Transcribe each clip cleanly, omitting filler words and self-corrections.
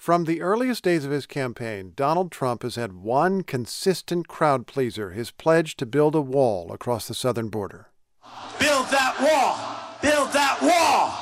From the earliest days of his campaign, Donald Trump has had one consistent crowd pleaser, his pledge to build a wall across the southern border. Build that wall! Build that wall!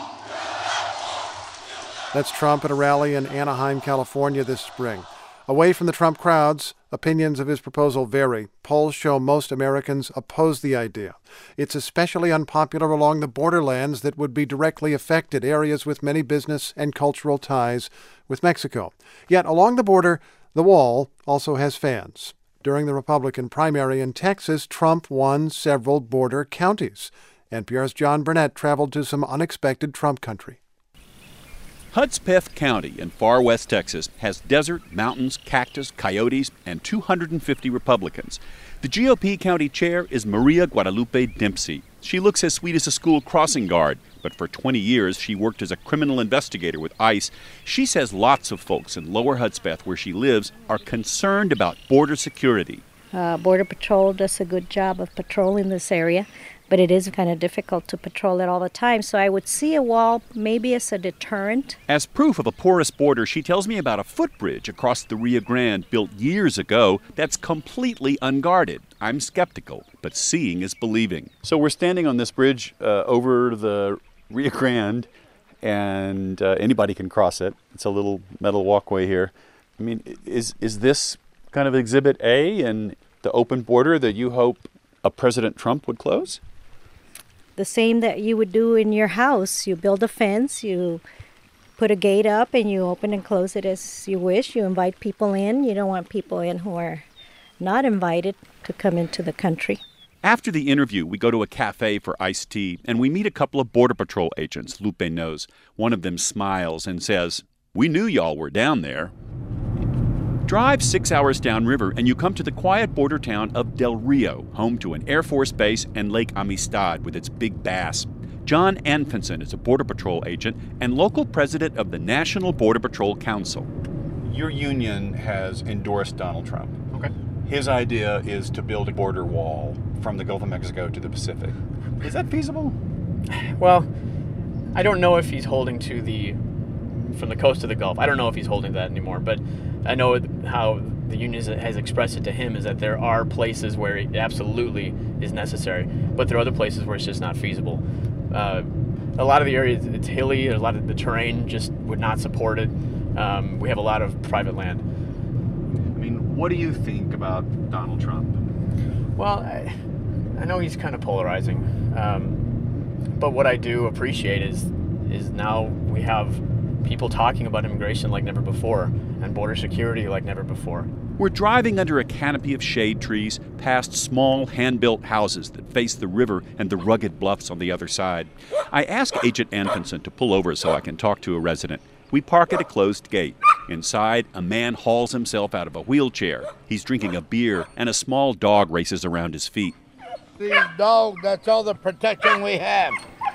That's Trump at a rally in Anaheim, California this spring. Away from the Trump crowds, opinions of his proposal vary. Polls show most Americans oppose the idea. It's especially unpopular along the borderlands that would be directly affected, areas with many business and cultural ties with Mexico. Yet along the border, the wall also has fans. During the Republican primary in Texas, Trump won several border counties. NPR's John Burnett traveled to some unexpected Trump country. Hudspeth County in far west Texas has desert, mountains, cactus, coyotes, and 250 Republicans. The GOP county chair is Maria Guadalupe Dempsey. She looks as sweet as a school crossing guard, but for 20 years she worked as a criminal investigator with ICE. She says lots of folks in Lower Hudspeth, where she lives, are concerned about border security. Border Patrol does a good job of patrolling this area, but it is kind of difficult to patrol it all the time. So I would see a wall maybe as a deterrent. As proof of a porous border, she tells me about a footbridge across the Rio Grande built years ago that's completely unguarded. I'm skeptical, but seeing is believing. So we're standing on this bridge over the Rio Grande, and anybody can cross it. It's a little metal walkway here. I mean, is this kind of Exhibit A in the open border that you hope a President Trump would close? The same that you would do in your house. You build a fence, you put a gate up, and you open and close it as you wish. You invite people in. You don't want people in who are not invited to come into the country. After the interview, we go to a cafe for iced tea, and we meet a couple of Border Patrol agents Lupe knows. One of them smiles and says, "We knew y'all were down there." Drive 6 hours downriver and you come to the quiet border town of Del Rio, home to an Air Force base and Lake Amistad with its big bass. John Anfinson is a Border Patrol agent and local president of the National Border Patrol Council. Your union has endorsed Donald Trump. Okay. His idea is to build a border wall from the Gulf of Mexico to the Pacific. Is that feasible? Well, I don't know if he's holding from the coast to the Gulf. I don't know if he's holding that anymore, but I know how the union has expressed it to him is that there are places where it absolutely is necessary, but there are other places where it's just not feasible. A lot of the areas, it's hilly, a lot of the terrain just would not support it. We have a lot of private land. I mean, what do you think about Donald Trump? Well, I know he's kind of polarizing, but what I do appreciate is now we have people talking about immigration like never before and border security like never before. We're driving under a canopy of shade trees past small hand-built houses that face the river and the rugged bluffs on the other side. I ask Agent Anfinson to pull over so I can talk to a resident. We park at a closed gate. Inside, a man hauls himself out of a wheelchair. He's drinking a beer, and a small dog races around his feet. These dogs, that's all the protection we have.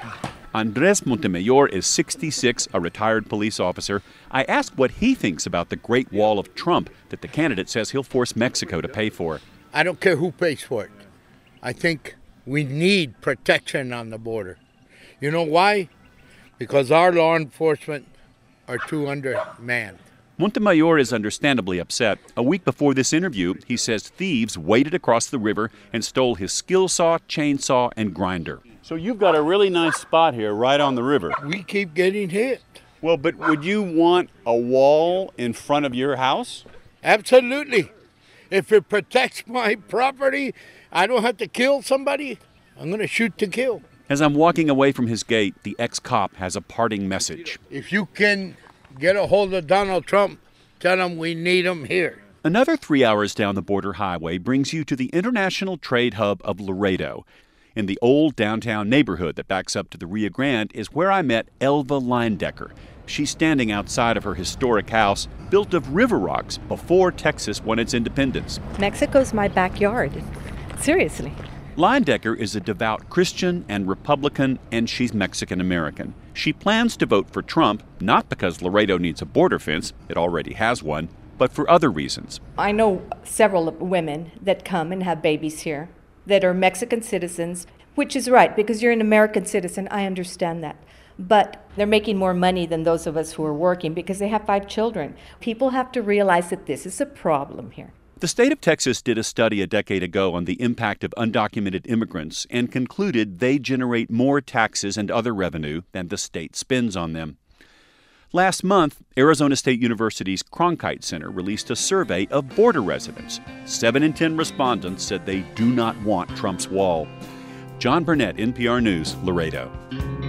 Andres Montemayor is 66, a retired police officer. I asked what he thinks about the Great Wall of Trump that the candidate says he'll force Mexico to pay for. I don't care who pays for it. I think we need protection on the border. You know why? Because our law enforcement are too undermanned. Montemayor is understandably upset. A week before this interview, he says thieves waded across the river and stole his skill saw, chainsaw, and grinder. So you've got a really nice spot here right on the river. We keep getting hit. Well, but would you want a wall in front of your house? Absolutely. If it protects my property, I don't have to kill somebody. I'm going to shoot to kill. As I'm walking away from his gate, the ex-cop has a parting message. If you can get a hold of Donald Trump, tell him we need him here. Another 3 hours down the border highway brings you to the international trade hub of Laredo. In the old downtown neighborhood that backs up to the Rio Grande is where I met Elva Leindecker. She's standing outside of her historic house, built of river rocks before Texas won its independence. Mexico's my backyard. Seriously. Leindecker is a devout Christian and Republican, and she's Mexican-American. She plans to vote for Trump, not because Laredo needs a border fence, it already has one, but for other reasons. I know several women that come and have babies here that are Mexican citizens, which is right, because you're an American citizen, I understand that. but they're making more money than those of us who are working because they have 5 children. People have to realize that this is a problem here. The state of Texas did a study a decade ago on the impact of undocumented immigrants and concluded they generate more taxes and other revenue than the state spends on them. Last month, Arizona State University's Cronkite Center released a survey of border residents. 7 in 10 respondents said they do not want Trump's wall. John Burnett, NPR News, Laredo.